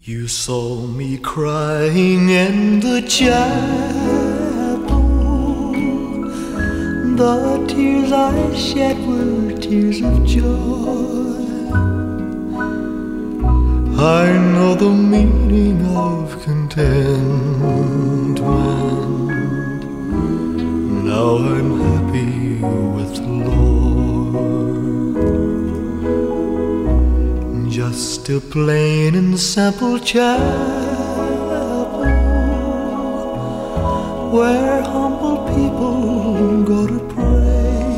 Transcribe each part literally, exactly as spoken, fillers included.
You saw me crying in the chapel. The tears I shed were tears of joy. I know the meaning of contentment. Now I'm happy with the Lord. Just a plain and simple chapel where humble people go to pray.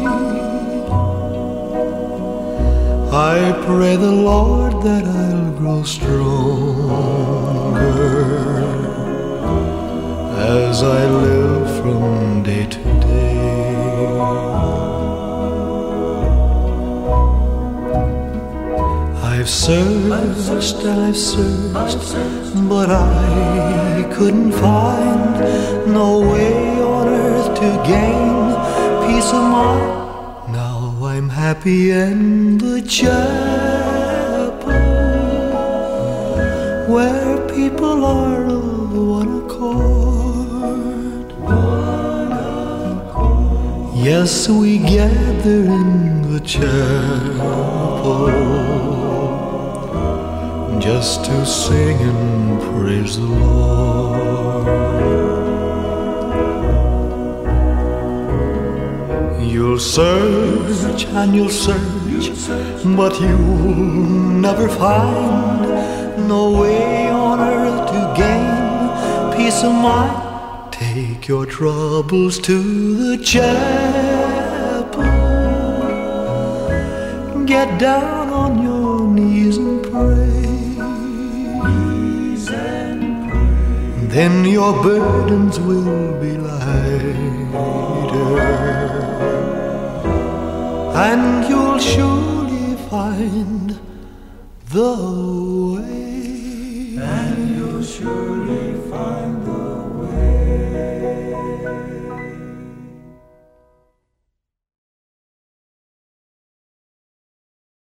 I pray the Lord that I'll grow stronger as I live from day to day. I've searched and I've searched, but I couldn't find no way on earth to gain peace of mind. Now I'm happy in the chapel where people are of one accord. One accord. Yes, we gather in the chapel just to sing and praise the Lord. You'll search and you'll search, but you'll never find no way on earth to gain peace of mind. Take your troubles to the chapel. Get down on your knees and pray. Then your burdens will be lighter, and you'll surely find the way. And you'll surely find the way.